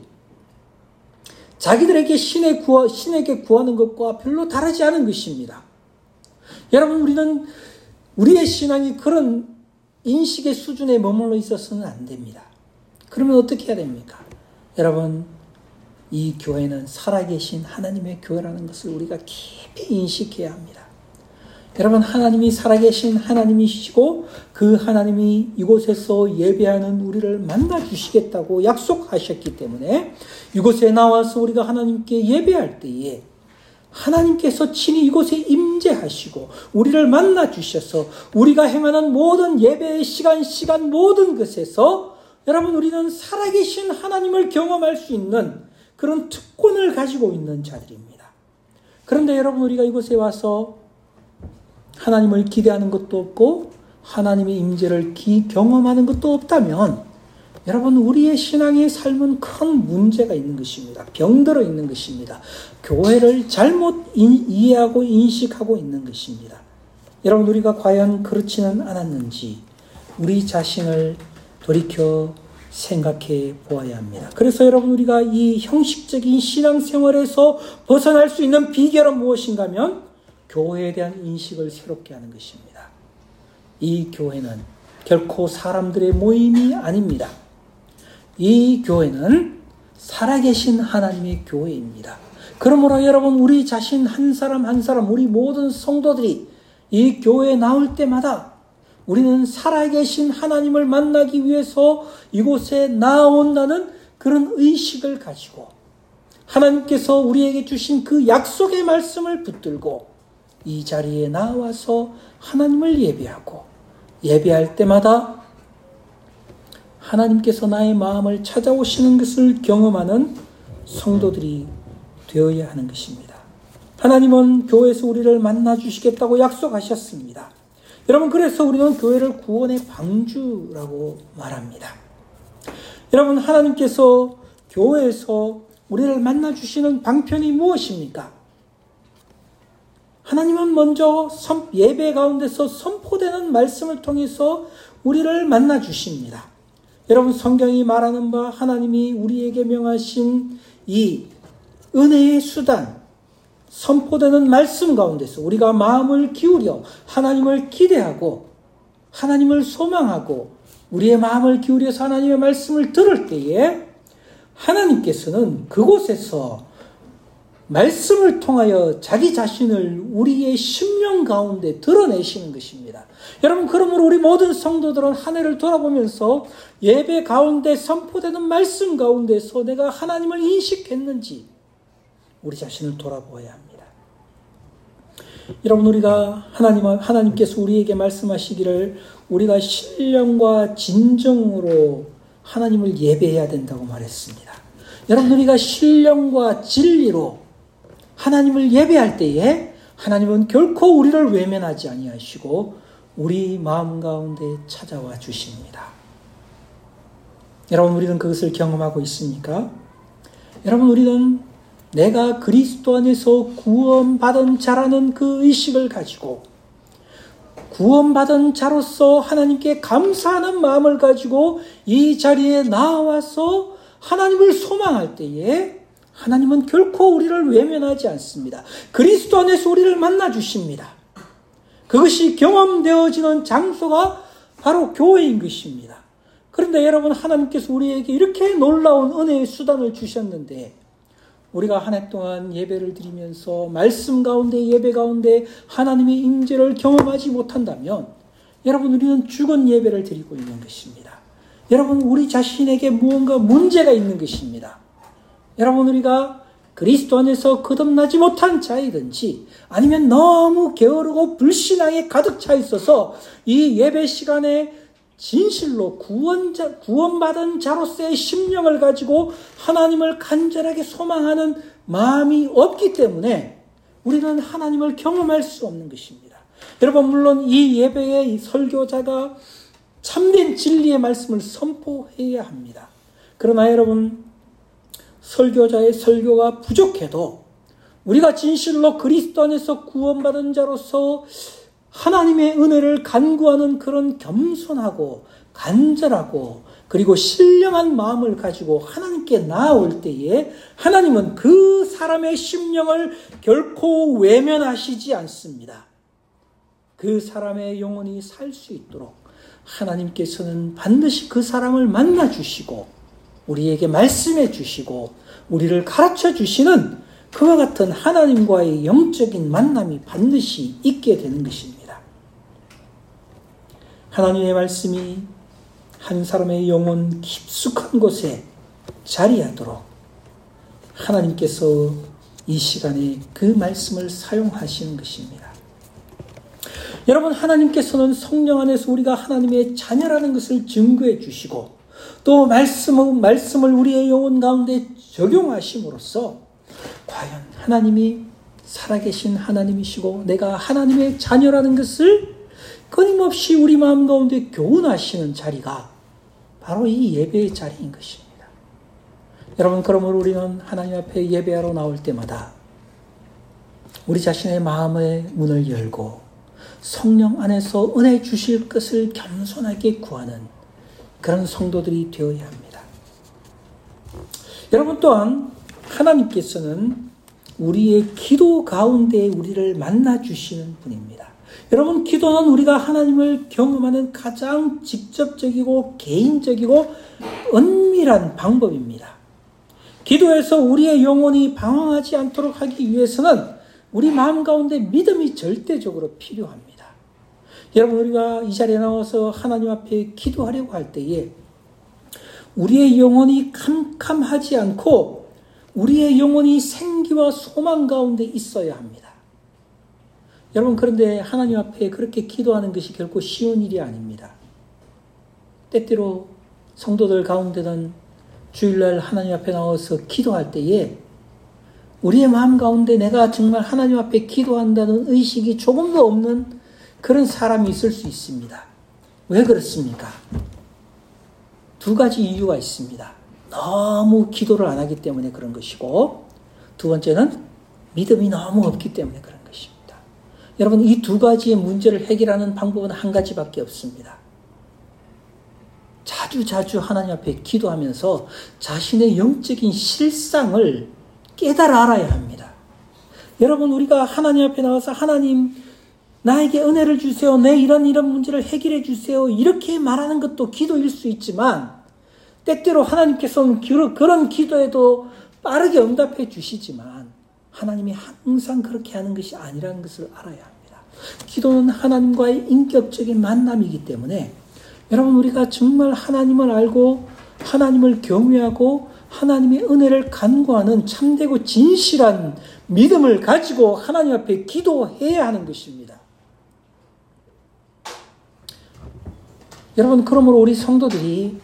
자기들에게 신에게 구하는 것과 별로 다르지 않은 것입니다. 여러분, 우리는 우리의 신앙이 그런 인식의 수준에 머물러 있어서는 안 됩니다. 그러면 어떻게 해야 됩니까? 여러분, 이 교회는 살아계신 하나님의 교회라는 것을 우리가 깊이 인식해야 합니다. 여러분, 하나님이 살아계신 하나님이시고 그 하나님이 이곳에서 예배하는 우리를 만나 주시겠다고 약속하셨기 때문에 이곳에 나와서 우리가 하나님께 예배할 때에 하나님께서 친히 이곳에 임재하시고 우리를 만나 주셔서 우리가 행하는 모든 예배의 시간 모든 것에서 여러분, 우리는 살아계신 하나님을 경험할 수 있는 그런 특권을 가지고 있는 자들입니다. 그런데 여러분, 우리가 이곳에 와서 하나님을 기대하는 것도 없고 하나님의 임재를 경험하는 것도 없다면 여러분, 우리의 신앙의 삶은 큰 문제가 있는 것입니다. 병들어 있는 것입니다. 교회를 잘못 이해하고 인식하고 있는 것입니다. 여러분, 우리가 과연 그렇지는 않았는지 우리 자신을 돌이켜 생각해 보아야 합니다. 그래서 여러분, 우리가 이 형식적인 신앙생활에서 벗어날 수 있는 비결은 무엇인가 하면 교회에 대한 인식을 새롭게 하는 것입니다. 이 교회는 결코 사람들의 모임이 아닙니다. 이 교회는 살아계신 하나님의 교회입니다. 그러므로 여러분, 우리 자신 한 사람 한 사람, 우리 모든 성도들이 이 교회에 나올 때마다 우리는 살아계신 하나님을 만나기 위해서 이곳에 나온다는 그런 의식을 가지고 하나님께서 우리에게 주신 그 약속의 말씀을 붙들고 이 자리에 나와서 하나님을 예배하고, 예배할 때마다 하나님께서 나의 마음을 찾아오시는 것을 경험하는 성도들이 되어야 하는 것입니다. 하나님은 교회에서 우리를 만나 주시겠다고 약속하셨습니다. 여러분, 그래서 우리는 교회를 구원의 방주라고 말합니다. 여러분, 하나님께서 교회에서 우리를 만나 주시는 방편이 무엇입니까? 하나님은 먼저 예배 가운데서 선포되는 말씀을 통해서 우리를 만나 주십니다. 여러분, 성경이 말하는 바 하나님이 우리에게 명하신 이 은혜의 수단, 선포되는 말씀 가운데서 우리가 마음을 기울여 하나님을 기대하고 하나님을 소망하고 우리의 마음을 기울여서 하나님의 말씀을 들을 때에 하나님께서는 그곳에서 말씀을 통하여 자기 자신을 우리의 심령 가운데 드러내시는 것입니다. 여러분, 그러므로 우리 모든 성도들은 한 해를 돌아보면서 예배 가운데 선포되는 말씀 가운데서 내가 하나님을 인식했는지 우리 자신을 돌아보아야 합니다. 여러분, 우리가 하나님께서 우리에게 말씀하시기를 우리가 신령과 진정으로 하나님을 예배해야 된다고 말했습니다. 여러분, 우리가 신령과 진리로 하나님을 예배할 때에 하나님은 결코 우리를 외면하지 아니하시고 우리 마음 가운데 찾아와 주십니다. 여러분, 우리는 그것을 경험하고 있습니까? 여러분, 우리는 내가 그리스도 안에서 구원받은 자라는 그 의식을 가지고 구원받은 자로서 하나님께 감사하는 마음을 가지고 이 자리에 나와서 하나님을 소망할 때에 하나님은 결코 우리를 외면하지 않습니다. 그리스도 안에서 우리를 만나 주십니다. 그것이 경험되어지는 장소가 바로 교회인 것입니다. 그런데 여러분, 하나님께서 우리에게 이렇게 놀라운 은혜의 수단을 주셨는데 우리가 한 해 동안 예배를 드리면서 말씀 가운데 예배 가운데 하나님의 임재를 경험하지 못한다면 여러분, 우리는 죽은 예배를 드리고 있는 것입니다. 여러분, 우리 자신에게 무언가 문제가 있는 것입니다. 여러분, 우리가 그리스도 안에서 거듭나지 못한 자이든지 아니면 너무 게으르고 불신앙에 가득 차 있어서 이 예배 시간에 진실로 구원받은 자로서의 심령을 가지고 하나님을 간절하게 소망하는 마음이 없기 때문에 우리는 하나님을 경험할 수 없는 것입니다. 여러분, 물론 이 예배의 설교자가 참된 진리의 말씀을 선포해야 합니다. 그러나 여러분, 설교자의 설교가 부족해도 우리가 진실로 그리스도 안에서 구원받은 자로서 하나님의 은혜를 간구하는 그런 겸손하고 간절하고 그리고 신령한 마음을 가지고 하나님께 나아올 때에 하나님은 그 사람의 심령을 결코 외면하시지 않습니다. 그 사람의 영혼이 살 수 있도록 하나님께서는 반드시 그 사람을 만나 주시고 우리에게 말씀해 주시고 우리를 가르쳐 주시는 그와 같은 하나님과의 영적인 만남이 반드시 있게 되는 것입니다. 하나님의 말씀이 한 사람의 영혼 깊숙한 곳에 자리하도록 하나님께서 이 시간에 그 말씀을 사용하시는 것입니다. 여러분, 하나님께서는 성령 안에서 우리가 하나님의 자녀라는 것을 증거해 주시고 또 말씀을 우리의 영혼 가운데 적용하심으로써 과연 하나님이 살아계신 하나님이시고 내가 하나님의 자녀라는 것을 끊임없이 우리 마음 가운데 교훈하시는 자리가 바로 이 예배의 자리인 것입니다. 여러분, 그러므로 우리는 하나님 앞에 예배하러 나올 때마다 우리 자신의 마음의 문을 열고 성령 안에서 은혜 주실 것을 겸손하게 구하는 그런 성도들이 되어야 합니다. 여러분, 또한 하나님께서는 우리의 기도 가운데 우리를 만나 주시는 분입니다. 여러분, 기도는 우리가 하나님을 경험하는 가장 직접적이고 개인적이고 은밀한 방법입니다. 기도에서 우리의 영혼이 방황하지 않도록 하기 위해서는 우리 마음 가운데 믿음이 절대적으로 필요합니다. 여러분, 우리가 이 자리에 나와서 하나님 앞에 기도하려고 할 때에 우리의 영혼이 캄캄하지 않고 우리의 영혼이 생기와 소망 가운데 있어야 합니다. 여러분, 그런데 하나님 앞에 그렇게 기도하는 것이 결코 쉬운 일이 아닙니다. 때때로 성도들 가운데는 주일날 하나님 앞에 나와서 기도할 때에 우리의 마음 가운데 내가 정말 하나님 앞에 기도한다는 의식이 조금도 없는 그런 사람이 있을 수 있습니다. 왜 그렇습니까? 두 가지 이유가 있습니다. 너무 기도를 안 하기 때문에 그런 것이고, 두 번째는 믿음이 너무 없기 때문에 그런 것입니다. 여러분, 이 두 가지의 문제를 해결하는 방법은 한 가지밖에 없습니다. 자주 하나님 앞에 기도하면서 자신의 영적인 실상을 깨달아 알아야 합니다. 여러분, 우리가 하나님 앞에 나와서 하나님, 나에게 은혜를 주세요. 내 이런 문제를 해결해 주세요. 이렇게 말하는 것도 기도일 수 있지만 때때로 하나님께서는 그런 기도에도 빠르게 응답해 주시지만 하나님이 항상 그렇게 하는 것이 아니라는 것을 알아야 합니다. 기도는 하나님과의 인격적인 만남이기 때문에 여러분, 우리가 정말 하나님을 알고 하나님을 경외하고 하나님의 은혜를 간구하는 참되고 진실한 믿음을 가지고 하나님 앞에 기도해야 하는 것입니다. 여러분, 그러므로 우리 성도들이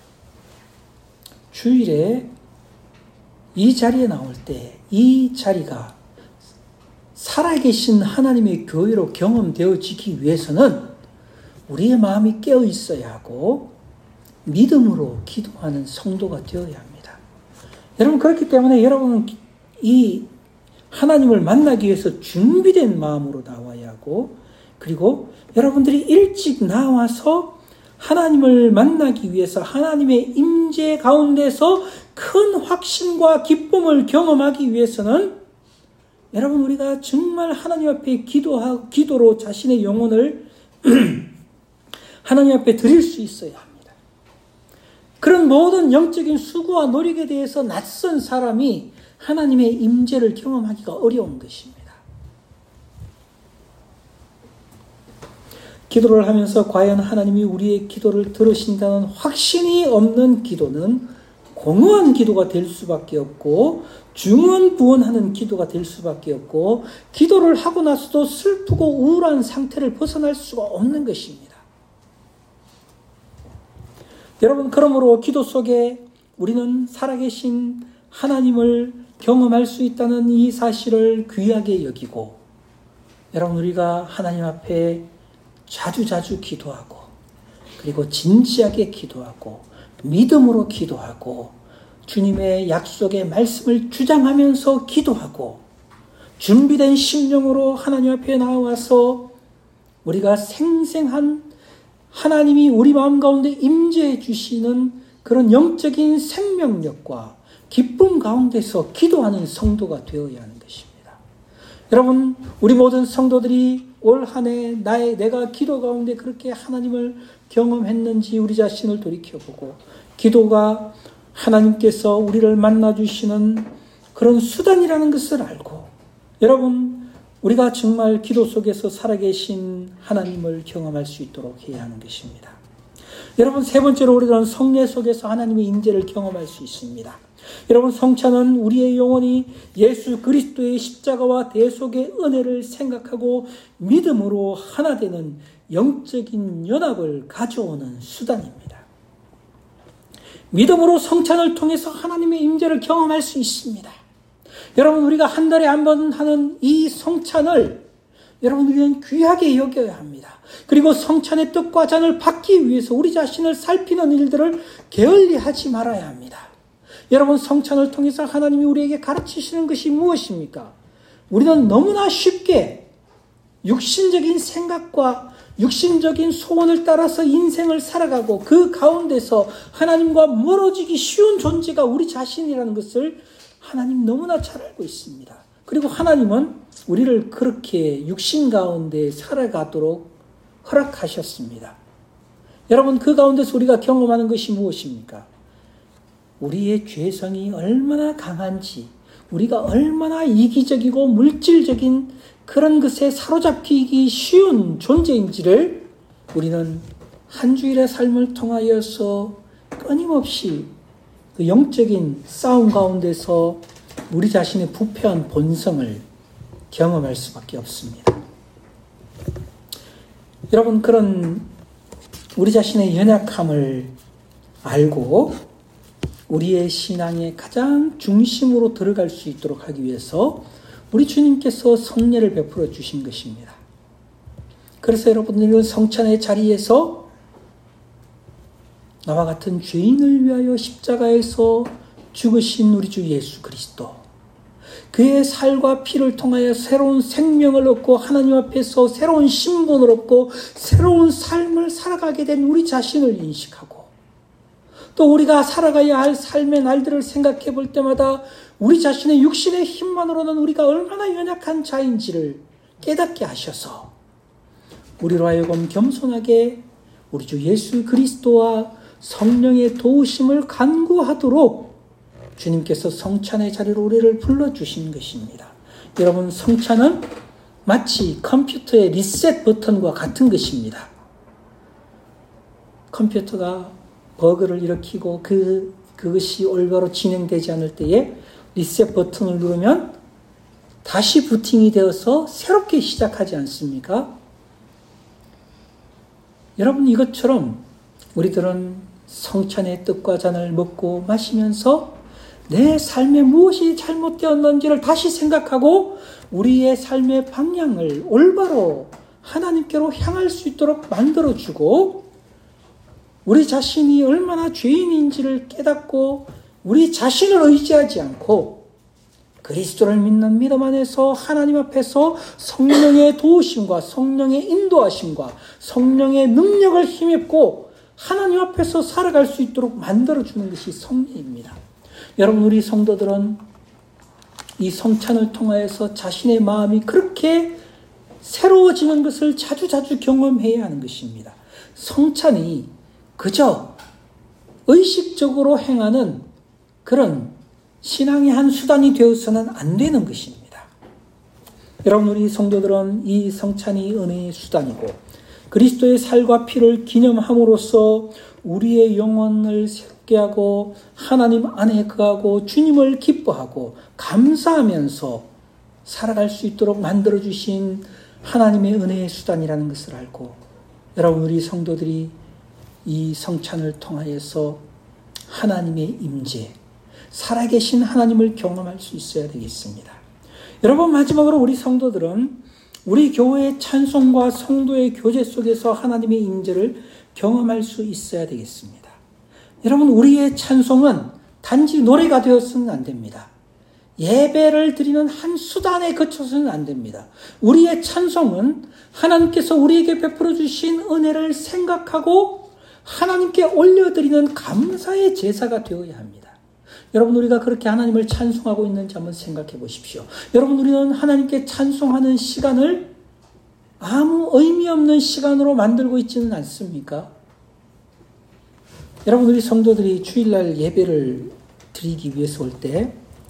주일에 이 자리에 나올 때 이 자리가 살아계신 하나님의 교회로 경험되어지기 위해서는 우리의 마음이 깨어 있어야 하고 믿음으로 기도하는 성도가 되어야 합니다. 여러분, 그렇기 때문에 여러분은 이 하나님을 만나기 위해서 준비된 마음으로 나와야 하고, 그리고 여러분들이 일찍 나와서 하나님을 만나기 위해서 하나님의 임재 가운데서 큰 확신과 기쁨을 경험하기 위해서는 여러분, 우리가 정말 하나님 앞에 기도로 자신의 영혼을 하나님 앞에 드릴 수 있어야 합니다. 그런 모든 영적인 수고와 노력에 대해서 낯선 사람이 하나님의 임재를 경험하기가 어려운 것입니다. 기도를 하면서 과연 하나님이 우리의 기도를 들으신다는 확신이 없는 기도는 공허한 기도가 될 수밖에 없고, 중언부언하는 기도가 될 수밖에 없고, 기도를 하고 나서도 슬프고 우울한 상태를 벗어날 수가 없는 것입니다. 여러분, 그러므로 기도 속에 우리는 살아계신 하나님을 경험할 수 있다는 이 사실을 귀하게 여기고, 여러분, 우리가 하나님 앞에 자주자주 기도하고, 그리고 진지하게 기도하고, 믿음으로 기도하고, 주님의 약속의 말씀을 주장하면서 기도하고, 준비된 심령으로 하나님 앞에 나와서 우리가 생생한 하나님이 우리 마음 가운데 임재해 주시는 그런 영적인 생명력과 기쁨 가운데서 기도하는 성도가 되어야 하는 것입니다. 여러분, 우리 모든 성도들이 올 한 해 내가 기도 가운데 그렇게 하나님을 경험했는지 우리 자신을 돌이켜보고, 기도가 하나님께서 우리를 만나주시는 그런 수단이라는 것을 알고, 여러분, 우리가 정말 기도 속에서 살아계신 하나님을 경험할 수 있도록 해야 하는 것입니다. 여러분, 세 번째로 우리는 성례 속에서 하나님의 임재를 경험할 수 있습니다. 여러분, 성찬은 우리의 영혼이 예수 그리스도의 십자가와 대속의 은혜를 생각하고 믿음으로 하나 되는 영적인 연합을 가져오는 수단입니다. 믿음으로 성찬을 통해서 하나님의 임재를 경험할 수 있습니다. 여러분, 우리가 한 달에 한 번 하는 이 성찬을 여러분, 우리는 귀하게 여겨야 합니다. 그리고 성찬의 떡과 잔을 받기 위해서 우리 자신을 살피는 일들을 게을리하지 말아야 합니다. 여러분, 성찬을 통해서 하나님이 우리에게 가르치시는 것이 무엇입니까? 우리는 너무나 쉽게 육신적인 생각과 육신적인 소원을 따라서 인생을 살아가고, 그 가운데서 하나님과 멀어지기 쉬운 존재가 우리 자신이라는 것을 하나님 너무나 잘 알고 있습니다. 그리고 하나님은 우리를 그렇게 육신 가운데 살아가도록 허락하셨습니다. 여러분, 그 가운데서 우리가 경험하는 것이 무엇입니까? 우리의 죄성이 얼마나 강한지, 우리가 얼마나 이기적이고 물질적인 그런 것에 사로잡히기 쉬운 존재인지를 우리는 한 주일의 삶을 통하여서 끊임없이 그 영적인 싸움 가운데서 우리 자신의 부패한 본성을 경험할 수밖에 없습니다. 여러분, 그런 우리 자신의 연약함을 알고 우리의 신앙의 가장 중심으로 들어갈 수 있도록 하기 위해서 우리 주님께서 성례를 베풀어 주신 것입니다. 그래서 여러분들은 성찬의 자리에서 나와 같은 죄인을 위하여 십자가에서 죽으신 우리 주 예수 그리스도, 그의 살과 피를 통하여 새로운 생명을 얻고 하나님 앞에서 새로운 신분을 얻고 새로운 삶을 살아가게 된 우리 자신을 인식하고, 또 우리가 살아가야 할 삶의 날들을 생각해 볼 때마다 우리 자신의 육신의 힘만으로는 우리가 얼마나 연약한 자인지를 깨닫게 하셔서 우리로 하여금 겸손하게 우리 주 예수 그리스도와 성령의 도우심을 간구하도록 주님께서 성찬의 자리로 우리를 불러주신 것입니다. 여러분, 성찬은 마치 컴퓨터의 리셋 버튼과 같은 것입니다. 컴퓨터가 버그를 일으키고 그것이 올바로 진행되지 않을 때에 리셋 버튼을 누르면 다시 부팅이 되어서 새롭게 시작하지 않습니까? 여러분, 이것처럼 우리들은 성찬의 떡과 잔을 먹고 마시면서 내 삶에 무엇이 잘못되었는지를 다시 생각하고 우리의 삶의 방향을 올바로 하나님께로 향할 수 있도록 만들어주고, 우리 자신이 얼마나 죄인인지를 깨닫고 우리 자신을 의지하지 않고 그리스도를 믿는 믿음 안에서 하나님 앞에서 성령의 도우심과 성령의 인도하심과 성령의 능력을 힘입고 하나님 앞에서 살아갈 수 있도록 만들어주는 것이 성례입니다. 여러분, 우리 성도들은 이 성찬을 통하여서 자신의 마음이 그렇게 새로워지는 것을 자주자주 경험해야 하는 것입니다. 성찬이 그저 의식적으로 행하는 그런 신앙의 한 수단이 되어서는 안 되는 것입니다. 여러분, 우리 성도들은 이 성찬이 은혜의 수단이고 그리스도의 살과 피를 기념함으로써 우리의 영혼을 새롭게 하고 하나님 안에 거하고 주님을 기뻐하고 감사하면서 살아갈 수 있도록 만들어주신 하나님의 은혜의 수단이라는 것을 알고, 여러분, 우리 성도들이 이 성찬을 통하여서 하나님의 임재, 살아계신 하나님을 경험할 수 있어야 되겠습니다. 여러분, 마지막으로 우리 성도들은 우리 교회의 찬송과 성도의 교제 속에서 하나님의 임재를 경험할 수 있어야 되겠습니다. 여러분, 우리의 찬송은 단지 노래가 되어서는 안 됩니다. 예배를 드리는 한 수단에 그쳐서는 안 됩니다. 우리의 찬송은 하나님께서 우리에게 베풀어 주신 은혜를 생각하고 하나님께 올려드리는 감사의 제사가 되어야 합니다. 여러분, 우리가 그렇게 하나님을 찬송하고 있는지 한번 생각해 보십시오. 여러분, 우리는 하나님께 찬송하는 시간을 아무 의미 없는 시간으로 만들고 있지는 않습니까? 여러분, 우리 성도들이 주일날 예배를 드리기 위해서 올 때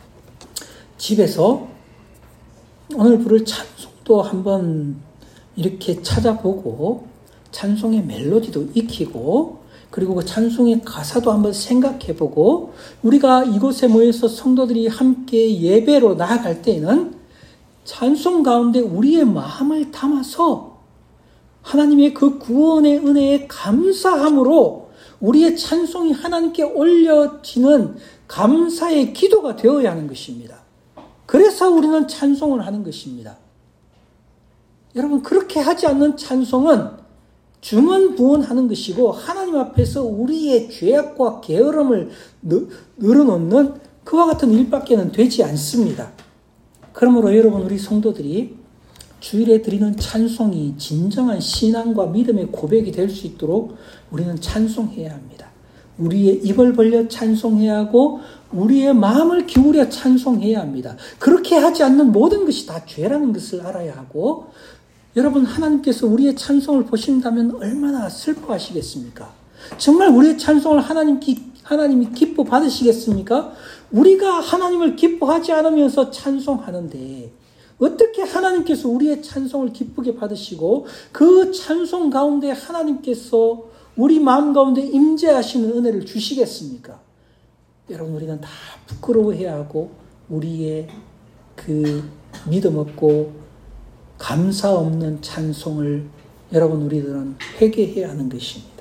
집에서 오늘 부를 찬송도 한번 이렇게 찾아보고 찬송의 멜로디도 익히고 그리고 그 찬송의 가사도 한번 생각해보고, 우리가 이곳에 모여서 성도들이 함께 예배로 나아갈 때에는 찬송 가운데 우리의 마음을 담아서 하나님의 그 구원의 은혜에 감사함으로 우리의 찬송이 하나님께 올려지는 감사의 기도가 되어야 하는 것입니다. 그래서 우리는 찬송을 하는 것입니다. 여러분, 그렇게 하지 않는 찬송은 중언부언하는 것이고 하나님 앞에서 우리의 죄악과 게으름을 늘어놓는 그와 같은 일밖에는 되지 않습니다. 그러므로 여러분, 우리 성도들이 주일에 드리는 찬송이 진정한 신앙과 믿음의 고백이 될 수 있도록 우리는 찬송해야 합니다. 우리의 입을 벌려 찬송해야 하고 우리의 마음을 기울여 찬송해야 합니다. 그렇게 하지 않는 모든 것이 다 죄라는 것을 알아야 하고, 여러분, 하나님께서 우리의 찬송을 보신다면 얼마나 슬퍼하시겠습니까? 정말 우리의 찬송을 하나님이 기뻐 받으시겠습니까? 우리가 하나님을 기뻐하지 않으면서 찬송하는데 어떻게 하나님께서 우리의 찬송을 기쁘게 받으시고 그 찬송 가운데 하나님께서 우리 마음 가운데 임재하시는 은혜를 주시겠습니까? 여러분, 우리는 다 부끄러워해야 하고 우리의 그 믿음 없고 감사 없는 찬송을 여러분, 우리들은 회개해야 하는 것입니다.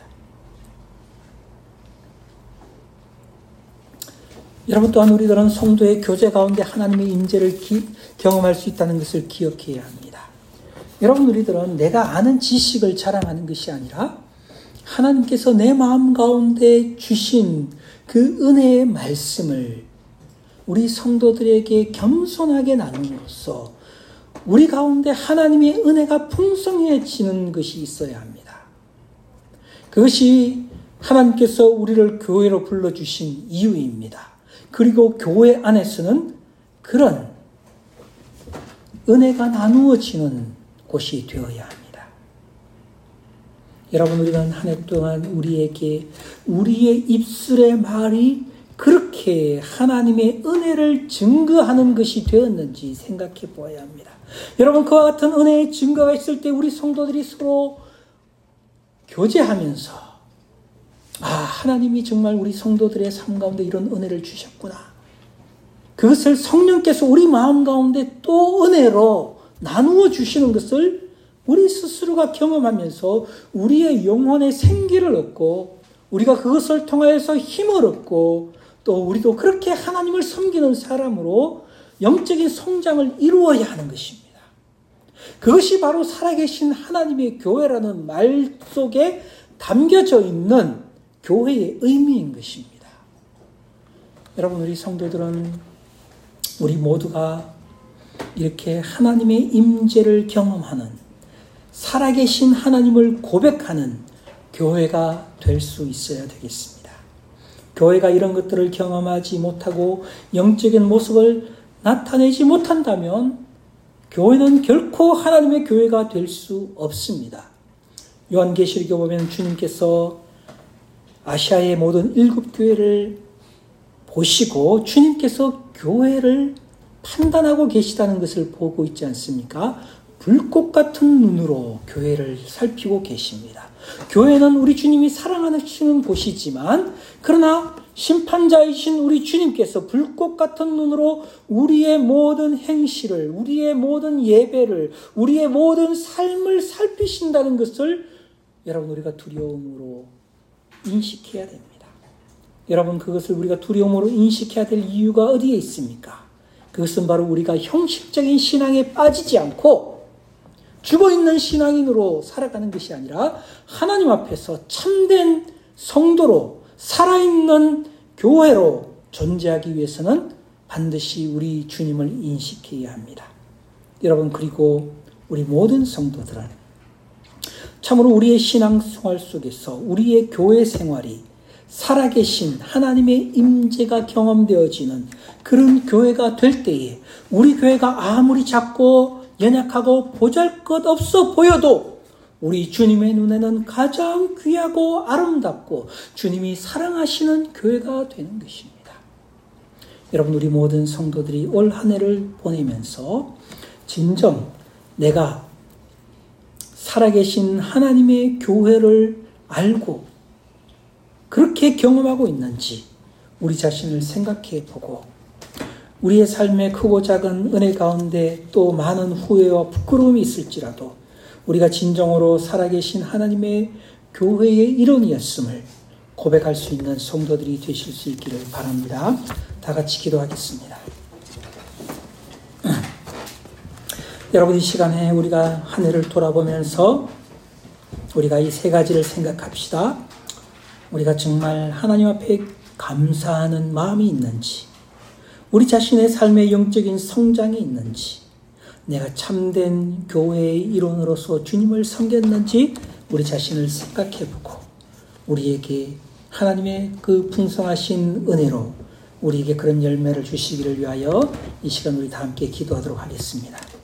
여러분, 또한 우리들은 성도의 교제 가운데 하나님의 임재를 경험할 수 있다는 것을 기억해야 합니다. 여러분, 우리들은 내가 아는 지식을 자랑하는 것이 아니라 하나님께서 내 마음 가운데 주신 그 은혜의 말씀을 우리 성도들에게 겸손하게 나눔으로써 우리 가운데 하나님의 은혜가 풍성해지는 것이 있어야 합니다. 그것이 하나님께서 우리를 교회로 불러주신 이유입니다. 그리고 교회 안에서는 그런 은혜가 나누어지는 곳이 되어야 합니다. 여러분, 우리는 한 해 동안 우리에게 우리의 입술의 말이 그렇게 하나님의 은혜를 증거하는 것이 되었는지 생각해 보아야 합니다. 여러분, 그와 같은 은혜의 증거가 있을 때 우리 성도들이 서로 교제하면서 하나님이 정말 우리 성도들의 삶 가운데 이런 은혜를 주셨구나. 그것을 성령께서 우리 마음 가운데 또 은혜로 나누어 주시는 것을 우리 스스로가 경험하면서 우리의 영혼의 생기를 얻고 우리가 그것을 통하여서 힘을 얻고 또 우리도 그렇게 하나님을 섬기는 사람으로 영적인 성장을 이루어야 하는 것입니다. 그것이 바로 살아계신 하나님의 교회라는 말 속에 담겨져 있는 교회의 의미인 것입니다. 여러분, 우리 성도들은 우리 모두가 이렇게 하나님의 임재를 경험하는 살아계신 하나님을 고백하는 교회가 될 수 있어야 되겠습니다. 교회가 이런 것들을 경험하지 못하고 영적인 모습을 나타내지 못한다면 교회는 결코 하나님의 교회가 될 수 없습니다. 요한계시록에 보면 주님께서 아시아의 모든 7교회를 보시고 주님께서 교회를 판단하고 계시다는 것을 보고 있지 않습니까? 불꽃 같은 눈으로 교회를 살피고 계십니다. 교회는 우리 주님이 사랑하시는 곳이지만 그러나 심판자이신 우리 주님께서 불꽃 같은 눈으로 우리의 모든 행실을, 우리의 모든 예배를, 우리의 모든 삶을 살피신다는 것을 여러분, 우리가 두려움으로 인식해야 됩니다. 여러분, 그것을 우리가 두려움으로 인식해야 될 이유가 어디에 있습니까? 그것은 바로 우리가 형식적인 신앙에 빠지지 않고 죽어있는 신앙인으로 살아가는 것이 아니라 하나님 앞에서 참된 성도로 살아있는 교회로 존재하기 위해서는 반드시 우리 주님을 인식해야 합니다. 여러분, 그리고 우리 모든 성도들은 참으로 우리의 신앙생활 속에서 우리의 교회 생활이 살아계신 하나님의 임재가 경험되어지는 그런 교회가 될 때에 우리 교회가 아무리 작고 연약하고 보잘것없어 보여도 우리 주님의 눈에는 가장 귀하고 아름답고 주님이 사랑하시는 교회가 되는 것입니다. 여러분, 우리 모든 성도들이 올 한 해를 보내면서 진정 내가 살아계신 하나님의 교회를 알고 그렇게 경험하고 있는지 우리 자신을 생각해 보고 우리의 삶의 크고 작은 은혜 가운데 또 많은 후회와 부끄러움이 있을지라도 우리가 진정으로 살아계신 하나님의 교회의 일원이었음을 고백할 수 있는 성도들이 되실 수 있기를 바랍니다. 다 같이 기도하겠습니다. 여러분, 이 시간에 우리가 한 해를 돌아보면서 우리가 이 세 가지를 생각합시다. 우리가 정말 하나님 앞에 감사하는 마음이 있는지, 우리 자신의 삶의 영적인 성장이 있는지, 내가 참된 교회의 일원으로서 주님을 섬겼는지 우리 자신을 생각해보고 우리에게 하나님의 그 풍성하신 은혜로 우리에게 그런 열매를 주시기를 위하여 이 시간 우리 다 함께 기도하도록 하겠습니다.